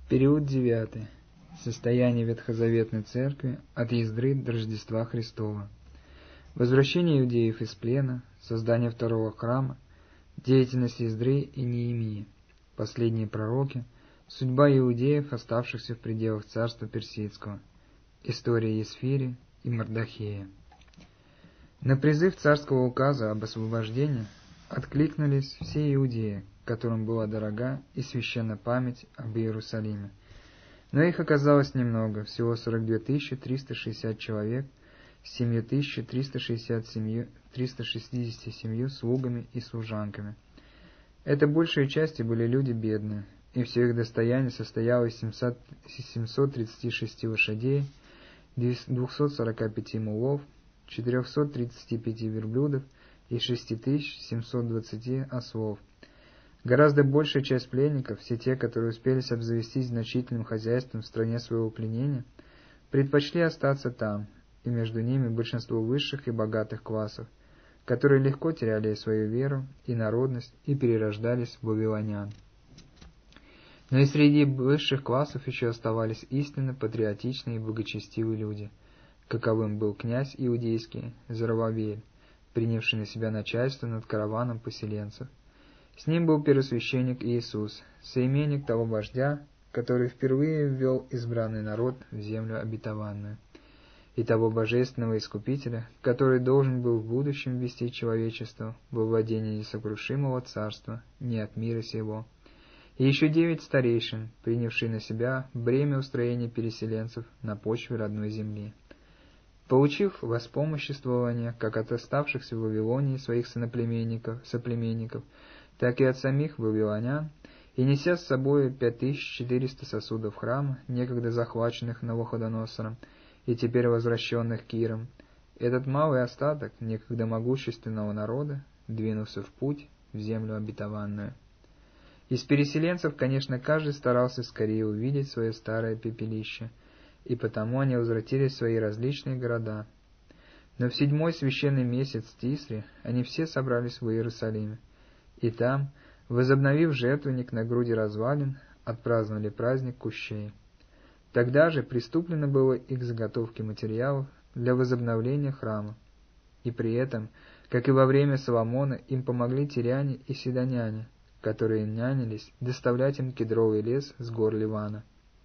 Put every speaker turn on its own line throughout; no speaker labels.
Период 9. Состояние Ветхозаветной Церкви от Ездры до Рождества Христова. Возвращение иудеев из плена, создание второго храма, деятельность Ездры и Неемии, последние пророки, судьба иудеев, оставшихся в пределах царства Персидского, история Есфири и Мардохея. На призыв царского указа об освобождении откликнулись все иудеи, которым была дорога и священна память об Иерусалиме. Но их оказалось немного, всего 42 360 человек с 7 367 слугами и служанками. Это большей части были люди бедные, и все их достояние состояло из 736 лошадей, 245 мулов, 435 верблюдов и 6720 ослов. Гораздо большая часть пленников, все те, которые успели обзавестись значительным хозяйством в стране своего пленения, предпочли остаться там, и между ними большинство высших и богатых классов, которые легко теряли свою веру и народность и перерождались в вавилонян. Но и среди высших классов еще оставались истинно патриотичные и благочестивые люди, каковым был князь иудейский Зоробабель, принявший на себя начальство над караваном поселенцев. С ним был первосвященник Иисус, соименник того вождя, который впервые ввел избранный народ в землю обетованную, и того божественного искупителя, который должен был в будущем ввести человечество во владение несокрушимого царства, не от мира сего, и еще 9 старейшин, принявшие на себя бремя устроения переселенцев на почве родной земли. Получив воспомоществование как от оставшихся в Вавилонии своих соплеменников, так и от самих вавилонян, и неся с собой 5400 сосудов храма, некогда захваченных Навуходоносором и теперь возвращенных Киром, этот малый остаток некогда могущественного народа двинулся в путь в землю обетованную. Из переселенцев, конечно, каждый старался скорее увидеть свое старое пепелище, и потому они возвратились в свои различные города. Но в 7-й священный месяц Тисри они все собрались в Иерусалиме, и там, возобновив жертвенник на груди развалин, отпраздновали праздник Кущей. Тогда же приступлено было и к заготовке материалов для возобновления храма, и при этом, как и во время Соломона, им помогли тиряне и сидоняне, которые нянялись доставлять им кедровый лес с гор Ливана.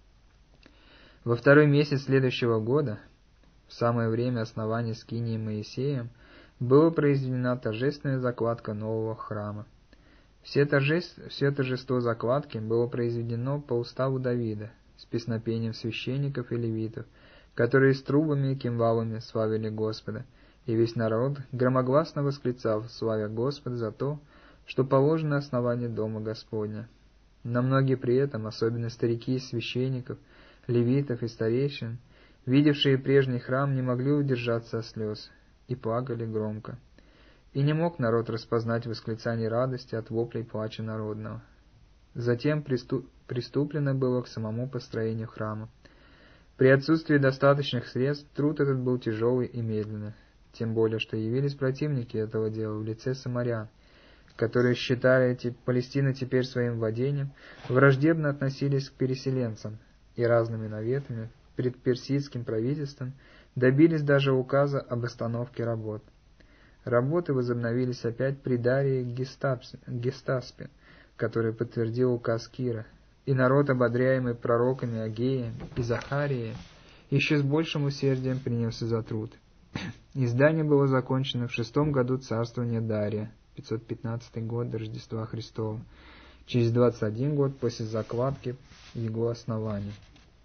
Во 2-й месяц следующего года, в самое время основания скинии Моисеем, была произведена торжественная закладка нового храма. Все торжество закладки было произведено по уставу Давида, с песнопением священников и левитов, которые с трубами и кимвалами славили Господа, и весь народ громогласно восклицал, славя Господа за то, что положено основание дома Господня. Но многие при этом, особенно старики из священников, левитов и старейшин, видевшие прежний храм, не могли удержаться от слез и плакали громко. И не мог народ распознать восклицаний радости от воплей плача народного. Затем приступлено было к самому построению храма. При отсутствии достаточных средств труд этот был тяжелый и медленный, тем более, что явились противники этого дела в лице самарян, которые считали Палестину теперь своим владением, враждебно относились к переселенцам и разными наветами пред персидским правительством добились даже указа об остановке работ. Работы возобновились опять при Дарии Гестаспе, который подтвердил указ Кира, и народ, ободряемый пророками Агеем и Захарией, еще с большим усердием принялся за труд. Издание было закончено в 6-м году царствования Дария, 515 год до Рождества Христова, через 21 год после закладки его основания.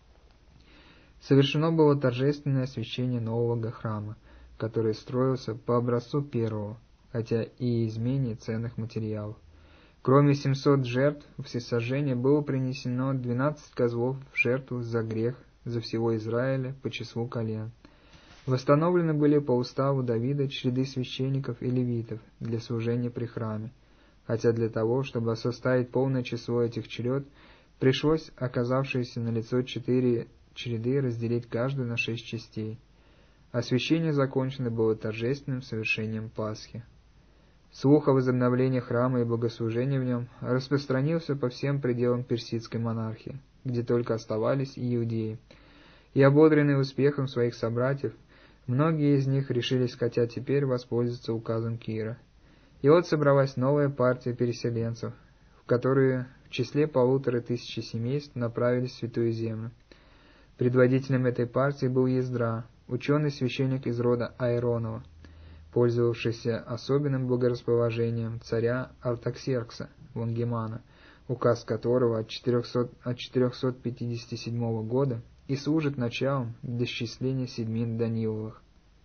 Совершено было торжественное освящение нового храма, который строился по образцу первого, хотя и из менее ценных материалов. Кроме 700 жертв всесожжения было принесено 12 козлов в жертву за грех за всего Израиля по числу колен. Восстановлены были по уставу Давида череды священников и левитов для служения при храме, хотя для того, чтобы составить полное число этих черед, пришлось оказавшиеся налицо 4 череды разделить каждую на 6 частей. Освящение закончено было торжественным совершением Пасхи. Слух о возобновлении храма и богослужения в нем распространился по всем пределам персидской монархии, где только оставались иудеи. И ободренные успехом своих собратьев, многие из них решились хотя теперь воспользоваться указом Кира. И вот собралась новая партия переселенцев, в которые в числе 1500 семейств направились в Святую Землю. Предводителем этой партии был Ездра, ученый-священник из рода Аэронова, пользовавшийся особенным благорасположением царя Артаксеркса Лонгимана, указ которого от 457 года и служит началом для счисления седмин Даниловых.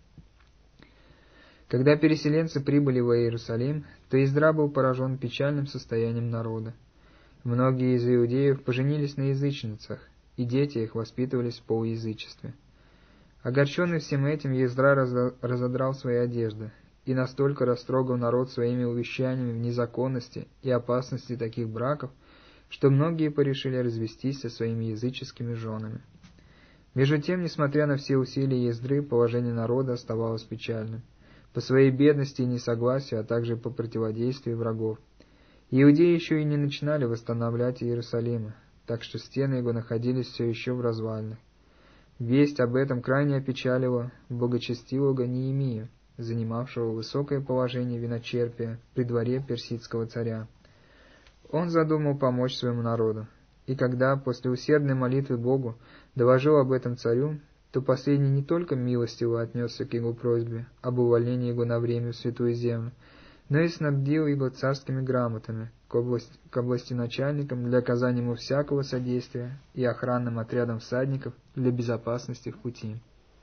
Когда переселенцы прибыли в Иерусалим, то Ездра был поражен печальным состоянием народа. Многие из иудеев поженились на язычницах, и дети их воспитывались в полуязычестве. Огорченный всем этим, Ездра разодрал свои одежды и настолько растрогал народ своими увещаниями в незаконности и опасности таких браков, что многие порешили развестись со своими языческими женами. Между тем, несмотря на все усилия Ездры, положение народа оставалось печальным, по своей бедности и несогласию, а также по противодействию врагов. Иудеи еще и не начинали восстанавливать Иерусалима, так что стены его находились все еще в развалинах. Весть об этом крайне опечалила благочестивого Неемию, занимавшего высокое положение виночерпия при дворе персидского царя. Он задумал помочь своему народу, и когда после усердной молитвы Богу доложил об этом царю, то последний не только милостиво отнесся к его просьбе об увольнении его на время в Святую Землю, но и снабдил его царскими грамотами к областеначальникам для оказания ему всякого содействия и охранным отрядам всадников для безопасности в пути.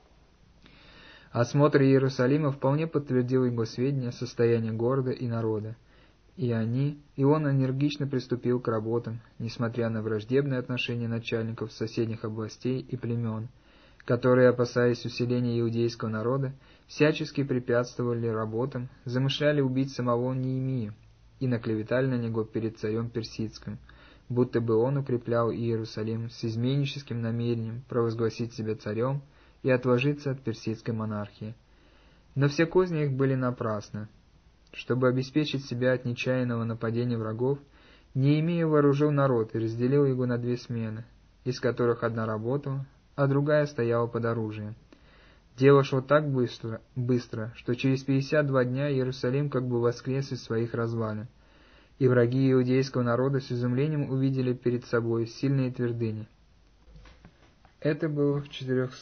Осмотр Иерусалима вполне подтвердил его сведения о состоянии города и народа, и он энергично приступил к работам, несмотря на враждебные отношения начальников соседних областей и племен, которые, опасаясь усиления иудейского народа, всячески препятствовали работам, замышляли убить самого Неемию и наклеветали на него перед царем персидским, будто бы он укреплял Иерусалим с изменническим намерением провозгласить себя царем и отложиться от персидской монархии. Но все козни их были напрасны. Чтобы обеспечить себя от нечаянного нападения врагов, Неемия вооружил народ и разделил его на 2 смены, из которых одна работала, а другая стояла под оружием. Дело шло так быстро, что через 52 дня Иерусалим как бы воскрес из своих развалин, и враги иудейского народа с изумлением увидели перед собой сильные твердыни. Это было в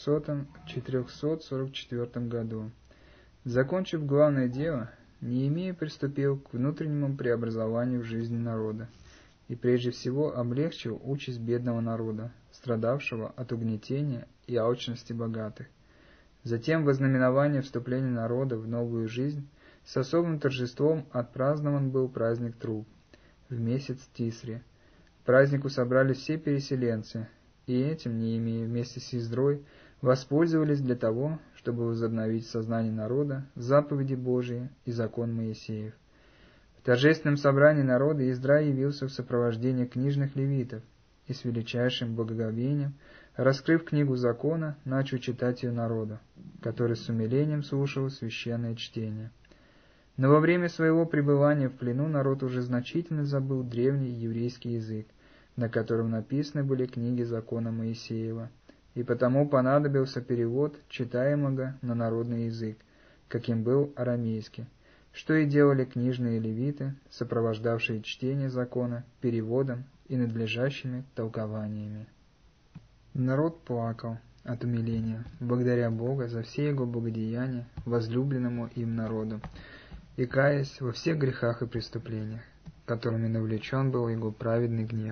444 году. Закончив главное дело, Неемия приступил к внутреннему преобразованию в жизни народа и прежде всего облегчил участь бедного народа, страдавшего от угнетения и алчности богатых. Затем во знаменование вступления народа в новую жизнь с особым торжеством отпразднован был праздник Труб в месяц Тисри. К празднику собрались все переселенцы, и этим Неемия вместе с Ездрой воспользовались для того, чтобы возобновить в сознании народа заповеди Божии и закон Моисеев. В торжественном собрании народа Ездра явился в сопровождении книжных левитов и с величайшим благоговением, раскрыв книгу закона, начал читать ее народу, который с умилением слушал священное чтение. Но во время своего пребывания в плену народ уже значительно забыл древний еврейский язык, на котором написаны были книги закона Моисеева, и потому понадобился перевод читаемого на народный язык, каким был арамейский, что и делали книжные левиты, сопровождавшие чтение закона переводом и надлежащими толкованиями. Народ плакал от умиления, благодаря Бога за все его благодеяния возлюбленному им народу, и каясь во всех грехах и преступлениях, которыми навлечен был его праведный гнев.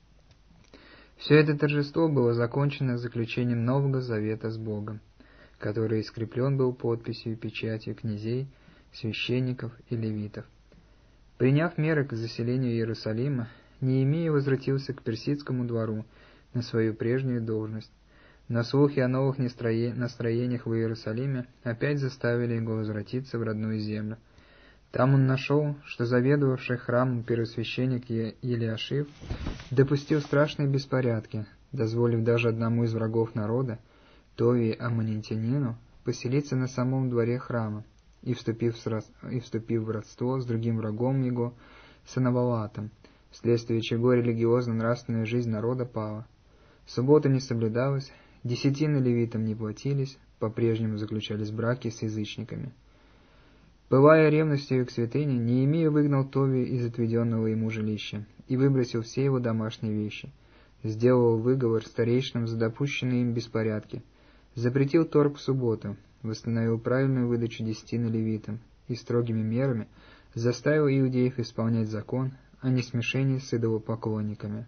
Все это торжество было закончено заключением Нового Завета с Богом, который скреплен был подписью и печатью князей, священников и левитов. Приняв меры к заселению Иерусалима, Неемия возвратился к персидскому двору на свою прежнюю должность, но слухи о новых настроениях в Иерусалиме опять заставили его возвратиться в родную землю. Там он нашел, что заведовавший храмом первосвященник Елиашив допустил страшные беспорядки, дозволив даже одному из врагов народа, Товии Аммонитянину, поселиться на самом дворе храма и вступив в родство с другим врагом его, Санавалатом, вследствие чего религиозно-нравственная жизнь народа пала. Суббота не соблюдалась, десятины левитам не платились, по-прежнему заключались браки с язычниками. Пылая ревностью к святыне, Неемия выгнал Тови из отведенного ему жилища и выбросил все его домашние вещи, сделал выговор старейшинам за допущенные им беспорядки, запретил торг в субботу, восстановил правильную выдачу десятины левитам и строгими мерами заставил иудеев исполнять закон о несмешении с идолопоклонниками.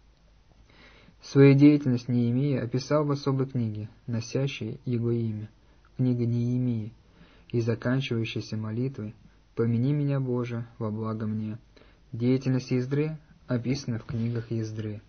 Свою деятельность Неемия описал в особой книге, носящей его имя, книга Неемии, и заканчивающейся молитвой «Помяни меня, Боже, во благо мне». Деятельность Ездры описана в книгах Ездры.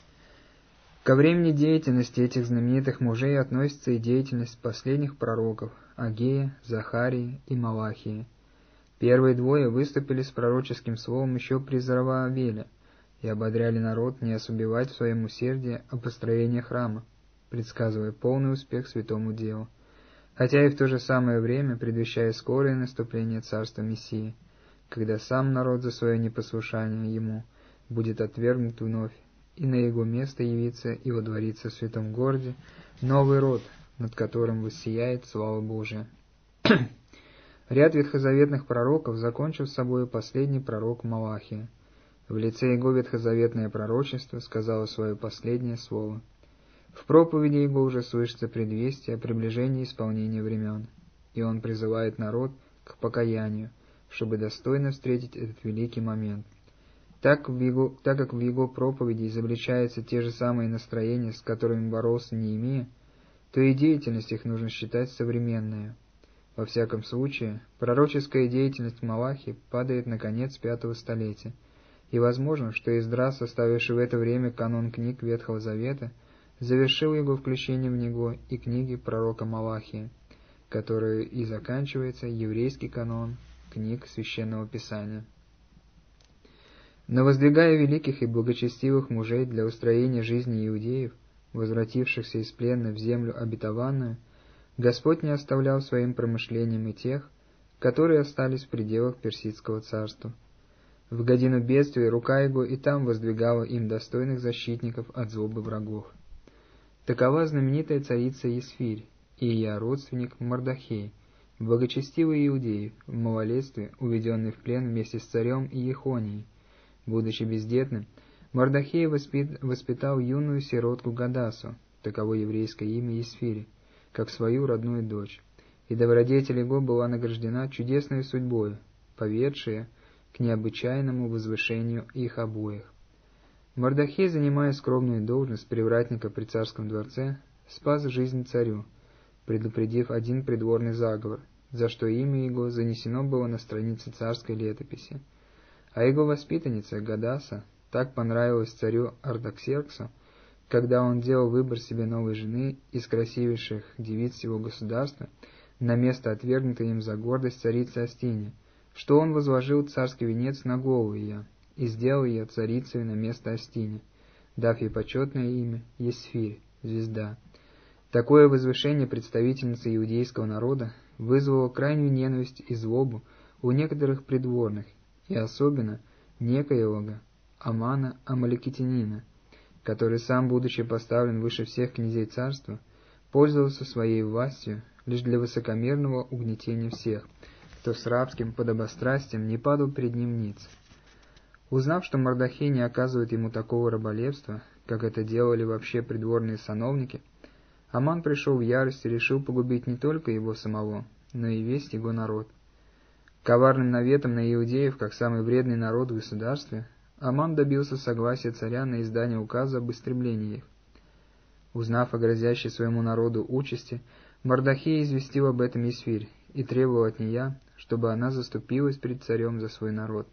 Ко времени деятельности этих знаменитых мужей относится и деятельность последних пророков Агея, Захарии и Малахии. Первые двое выступили с пророческим словом еще при Зараваавеле и ободряли народ не ослабевать в своем усердии о построении храма, предсказывая полный успех святому делу, хотя и в то же самое время предвещая скорое наступление царства Мессии, когда сам народ за свое непослушание ему будет отвергнут вновь, и на его место явится и водворится в святом городе новый род, над которым воссияет слава Божия. Ряд ветхозаветных пророков закончил с собой последний пророк Малахия. В лице его ветхозаветное пророчество сказало свое последнее слово. В проповеди его уже слышится предвестие о приближении исполнения времен, и он призывает народ к покаянию, чтобы достойно встретить этот великий момент. Так как в его проповеди изобличаются те же самые настроения, с которыми боролся Неемия, то и деятельность их нужно считать современной. Во всяком случае, пророческая деятельность Малахии падает на конец V столетия, и возможно, что Эздра, составивший в это время канон книг Ветхого Завета, завершил его включением в него и книги пророка Малахии, которой и заканчивается еврейский канон книг Священного Писания. Но воздвигая великих и благочестивых мужей для устроения жизни иудеев, возвратившихся из плена в землю обетованную, Господь не оставлял своим промышлениям и тех, которые остались в пределах Персидского царства. В годину бедствия рука его и там воздвигала им достойных защитников от злобы врагов. Такова знаменитая царица Есфирь и ее родственник Мардохей, благочестивый иудей, в малолетстве уведенный в плен вместе с царем и Ехонией. Будучи бездетным, Мардохей воспитал юную сиротку Гадасу, таково еврейское имя Есфири, как свою родную дочь, и добродетель его была награждена чудесной судьбой, поведшая к необычайному возвышению их обоих. Мардохей, занимая скромную должность привратника при царском дворце, спас жизнь царю, предупредив один придворный заговор, за что имя его занесено было на странице царской летописи. А его воспитанница Гадаса так понравилась царю Артаксерксу, когда он делал выбор себе новой жены из красивейших девиц всего государства на место отвергнутой им за гордость царицы Астини, что он возложил царский венец на голову ее и сделал ее царицей на место Астини, дав ей почетное имя Есфирь, звезда. Такое возвышение представительницы иудейского народа вызвало крайнюю ненависть и злобу у некоторых придворных, и особенно некоего Амана Амалекитянина, который сам, будучи поставлен выше всех князей царства, пользовался своей властью лишь для высокомерного угнетения всех, кто с рабским подобострастием не падал перед ним ниц. Узнав, что Мардохей не оказывает ему такого раболепства, как это делали вообще придворные сановники, Аман пришел в ярость и решил погубить не только его самого, но и весь его народ. Коварным наветом на иудеев, как самый вредный народ в государстве, Аман добился согласия царя на издание указа об истреблении их. Узнав о грозящей своему народу участи, Мардохей известил об этом Есфирь и требовал от нее, чтобы она заступилась перед царем за свой народ.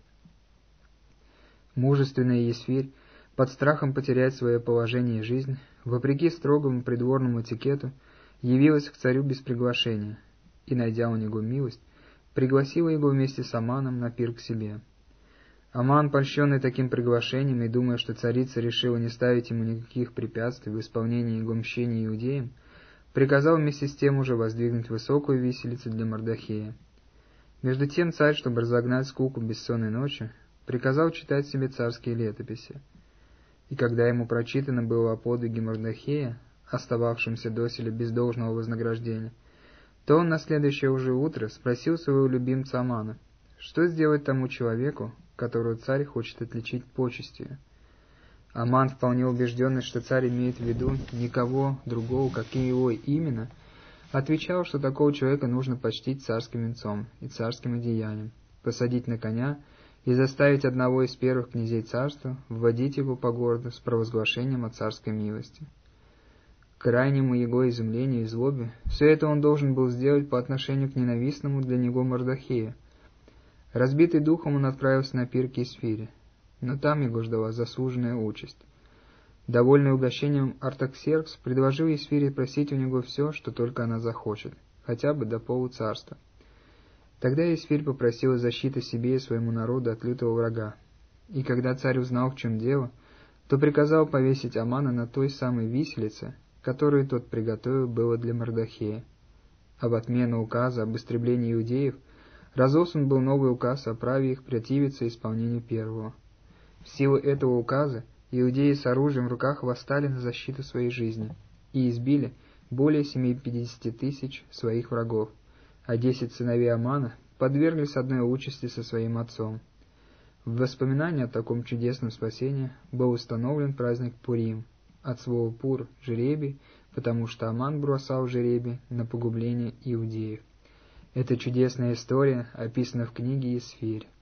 Мужественная Есфирь, под страхом потерять свое положение и жизнь, вопреки строгому придворному этикету, явилась к царю без приглашения и, найдя у него милость, пригласила его вместе с Аманом на пир к себе. Аман, польщенный таким приглашением и думая, что царица решила не ставить ему никаких препятствий в исполнении его мщения иудеям, приказал вместе с тем уже воздвигнуть высокую виселицу для Мардохея. Между тем царь, чтобы разогнать скуку бессонной ночи, приказал читать себе царские летописи. И когда ему прочитано было о подвиге Мордохея, остававшемся доселе без должного вознаграждения, то он на следующее уже утро спросил своего любимца Амана, что сделать тому человеку, которого царь хочет отличить почестью. Аман, вполне убежденный, что царь имеет в виду никого другого, как и его именно, отвечал, что такого человека нужно почтить царским венцом и царским одеянием, посадить на коня и заставить одного из первых князей царства вводить его по городу с провозглашением о царской милости. К крайнему его изумлению и злобе все это он должен был сделать по отношению к ненавистному для него Мордохею. Разбитый духом он отправился на пир к Исфире, но там его ждала заслуженная участь. Довольный угощением, Артаксеркс предложил Исфире просить у него все, что только она захочет, хотя бы до полуцарства. Тогда Исфирь попросила защиты себе и своему народу от лютого врага, и когда царь узнал, в чем дело, то приказал повесить Амана на той самой виселице, которую тот приготовил было для Мордохея. А в отмену указа об истреблении иудеев разослан был новый указ о праве их противиться исполнению первого. В силу этого указа иудеи с оружием в руках восстали на защиту своей жизни и избили более 70 тысяч своих врагов, а 10 сыновей Амана подверглись одной участи со своим отцом. В воспоминание о таком чудесном спасении был установлен праздник Пурим, от слова «пур» — жребий, потому что Аман бросал жребий на погубление иудеев. Эта чудесная история описана в книге Исфирь.